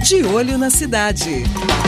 De Olho na Cidade.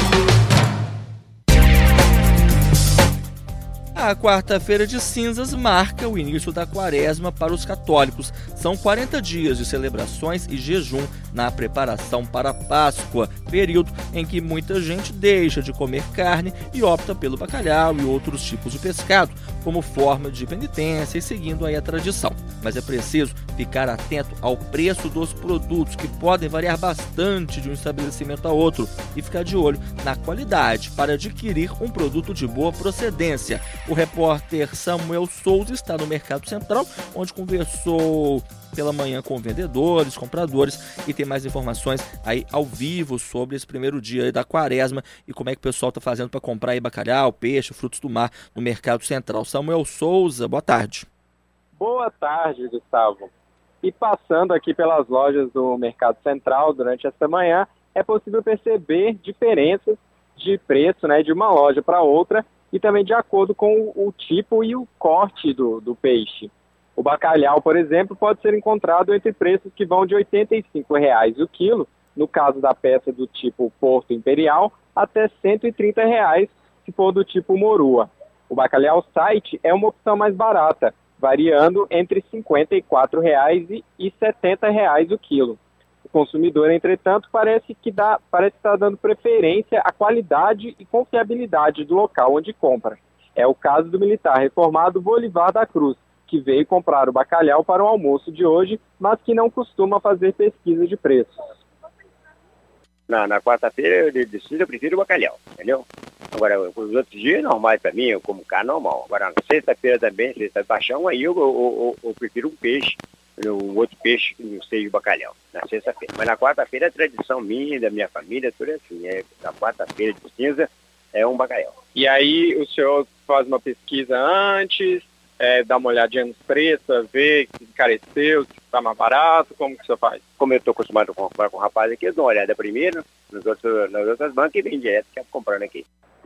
A quarta-feira de cinzas marca o início da quaresma para os católicos. São 40 dias de celebrações e jejum na preparação para a Páscoa, período em que muita gente deixa de comer carne e opta pelo bacalhau e outros tipos de pescado, como forma de penitência e seguindo aí a tradição. Mas é preciso ficar atento ao preço dos produtos, que podem variar bastante de um estabelecimento a outro, e ficar de olho na qualidade para adquirir um produto de boa procedência. O repórter Samuel Souza está no Mercado Central, onde conversou pela manhã com vendedores, compradores, e tem mais informações aí ao vivo sobre esse primeiro dia aí da quaresma e como é que o pessoal está fazendo para comprar aí bacalhau, peixe, frutos do mar no Mercado Central. Samuel Souza, boa tarde. Boa tarde, Gustavo. E passando aqui pelas lojas do Mercado Central durante esta manhã, é possível perceber diferenças de preço, né, de uma loja para outra, e também de acordo com o tipo e o corte do peixe. O bacalhau, por exemplo, pode ser encontrado entre preços que vão de R$ 85,00 o quilo, no caso da peça do tipo Porto Imperial, até R$ 130,00 se for do tipo Morua. O bacalhau site é uma opção mais barata, variando entre R$ 54,00 e R$ 70,00 o quilo. O consumidor, entretanto, parece estar dando preferência à qualidade e confiabilidade do local onde compra. É o caso do militar reformado Bolivar da Cruz, que veio comprar o bacalhau para o almoço de hoje, mas que não costuma fazer pesquisa de preços. Na quarta-feira eu prefiro o bacalhau, entendeu? Agora, os outros dias normais para mim, eu como carne normal. Agora, na sexta-feira também, sexta de paixão, aí eu prefiro um peixe, um outro peixe que não seja o bacalhau, na sexta-feira. Mas na quarta-feira a tradição minha, da minha família, tudo assim, na quarta-feira de cinza é um bacalhau. E aí o senhor faz uma pesquisa antes, dá uma olhadinha nos preços, ver se encareceu, se está mais barato, como que o senhor faz? Como eu estou acostumado a comprar com o rapaz aqui, eu dou uma olhada primeiro nas outras bancas e vem direto, que é comprando aqui.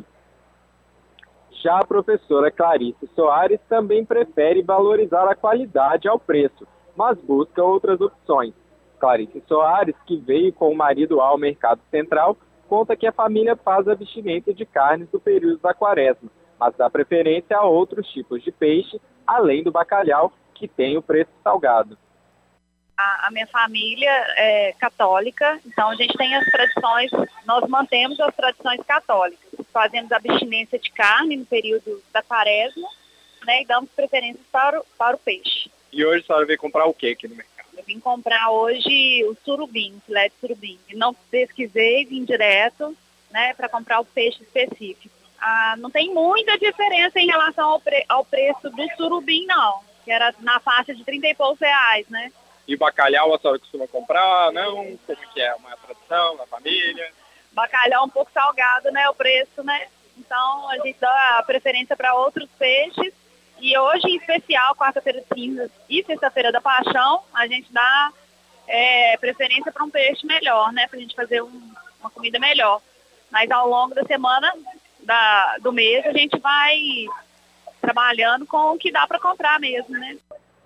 Já a professora Clarice Soares também prefere valorizar a qualidade ao preço, mas busca outras opções. Clarice Soares, que veio com o marido ao Mercado Central, conta que a família faz abstinência de carnes no período da quaresma, mas dá preferência a outros tipos de peixe, além do bacalhau, que tem o preço salgado. A minha família é católica, então a gente tem as tradições, nós mantemos as tradições católicas. Fazemos abstinência de carne no período da quaresma, né, e damos preferência para o peixe. E hoje a senhora veio comprar o que aqui no mercado? Eu vim comprar hoje o surubim, filé de surubim. E não pesquisei, vim direto, né, para comprar o peixe específico. Não tem muita diferença em relação ao preço do surubim, não, que era na faixa de 30 e poucos reais, né? E o bacalhau a senhora costuma comprar, não? Como que é? Uma tradição da família? Bacalhau um pouco salgado, né, o preço, né? Então a gente dá preferência para outros peixes. E hoje, em especial, quarta-feira de cinzas e sexta-feira da paixão, a gente dá preferência para um peixe melhor, né? Para a gente fazer uma comida melhor. Mas ao longo da semana, do mês, a gente vai trabalhando com o que dá para comprar mesmo, né?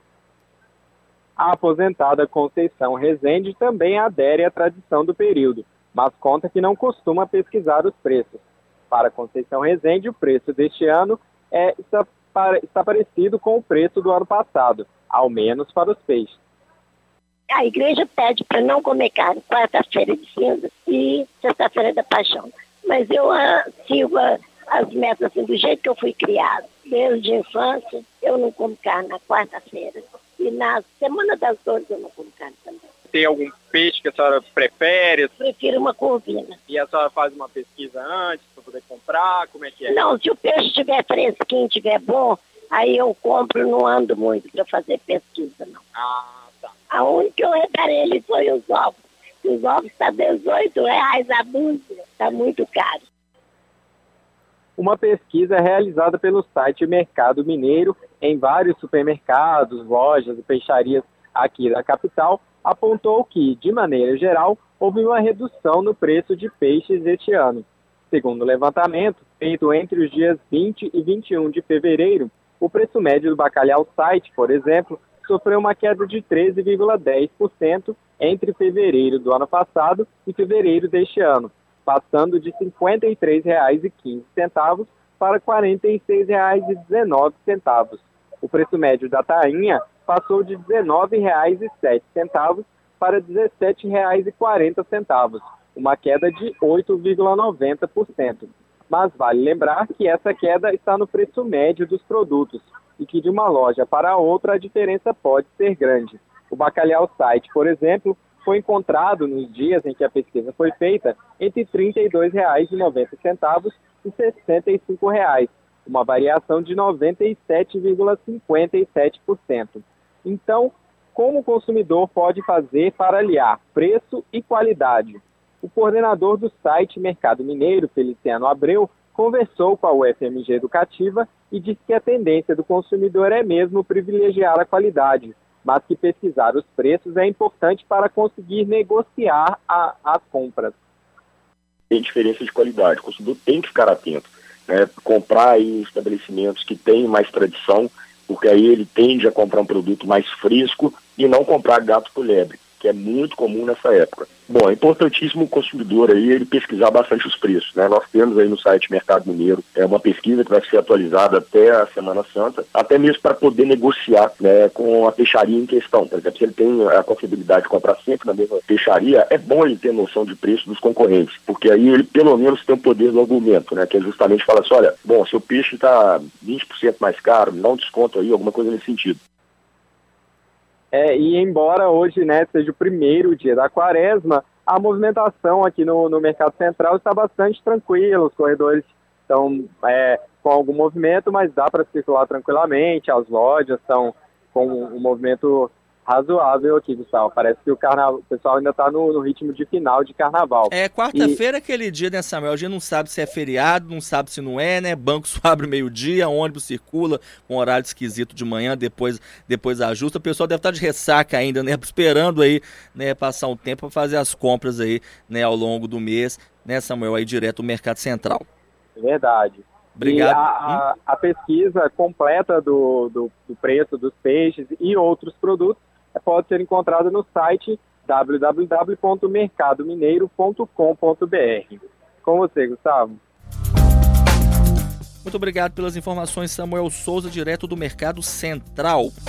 A aposentada Conceição Rezende também adere à tradição do período, mas conta que não costuma pesquisar os preços. Para Conceição Rezende, o preço deste ano está parecido com o preço do ano passado, ao menos para os peixes. A igreja pede para não comer carne quarta-feira de cinza e sexta-feira da paixão. Mas eu sigo as metas assim, do jeito que eu fui criada. Desde a infância, eu não como carne na quarta-feira. E na Semana das Dores eu não como carne também. Tem algum peixe que a senhora prefere? Eu prefiro uma corvina. E a senhora faz uma pesquisa antes para poder comprar? Como é que é? Não, se o peixe estiver fresquinho, estiver bom, aí eu compro, não ando muito para fazer pesquisa, não. Ah, tá. A única que eu reparei foi os ovos. Os ovos estão R$18 a dúzia. Está muito caro. Uma pesquisa realizada pelo site Mercado Mineiro em vários supermercados, lojas e peixarias aqui da capital apontou que, de maneira geral, houve uma redução no preço de peixes este ano. Segundo o levantamento, feito entre os dias 20 e 21 de fevereiro, o preço médio do bacalhau site, por exemplo, sofreu uma queda de 13,10% entre fevereiro do ano passado e fevereiro deste ano, passando de R$ 53,15 para R$ 46,19. O preço médio da tainha passou de R$ 19,07 para R$ 17,40, uma queda de 8,90%. Mas vale lembrar que essa queda está no preço médio dos produtos e que de uma loja para outra a diferença pode ser grande. O bacalhau site, por exemplo, foi encontrado nos dias em que a pesquisa foi feita entre R$ 32,90 e R$ 65,00, uma variação de 97,57%. Então, como o consumidor pode fazer para aliar preço e qualidade? O coordenador do site Mercado Mineiro, Feliciano Abreu, conversou com a UFMG Educativa e disse que a tendência do consumidor é mesmo privilegiar a qualidade, mas que pesquisar os preços é importante para conseguir negociar as compras. Tem diferença de qualidade, o consumidor tem que ficar atento, né? Comprar aí estabelecimentos que têm mais tradição, porque aí ele tende a comprar um produto mais fresco e não comprar gato por lebre, que é muito comum nessa época. Bom, é importantíssimo o consumidor aí ele pesquisar bastante os preços, né? Nós temos aí no site Mercado Mineiro uma pesquisa que vai ser atualizada até a Semana Santa, até mesmo para poder negociar, né, com a peixaria em questão. Por exemplo, se ele tem a possibilidade de comprar sempre na mesma peixaria, é bom ele ter noção de preço dos concorrentes, porque aí ele pelo menos tem o poder do argumento, né? Que é justamente falar assim, olha, bom, seu peixe está 20% mais caro, me dá um desconto aí, alguma coisa nesse sentido. E embora hoje, né, seja o primeiro dia da quaresma, a movimentação aqui no Mercado Central está bastante tranquila, os corredores estão com algum movimento, mas dá para circular tranquilamente, as lojas estão com um movimento razoável aqui, Gustavo. Parece que o pessoal ainda está no ritmo de final de carnaval. Quarta-feira é aquele dia, né, Samuel? A gente não sabe se é feriado, não sabe se não é, né? Banco só abre meio-dia, ônibus circula com horário esquisito de manhã, depois ajusta. O pessoal deve estar de ressaca ainda, né? Esperando aí, né, passar um tempo para fazer as compras aí, né, ao longo do mês, né, Samuel? Aí direto do Mercado Central. Verdade. Obrigado. E a pesquisa completa do preço dos peixes e outros produtos pode ser encontrada no site www.mercadomineiro.com.br. Com você, Gustavo. Muito obrigado pelas informações, Samuel Souza, direto do Mercado Central.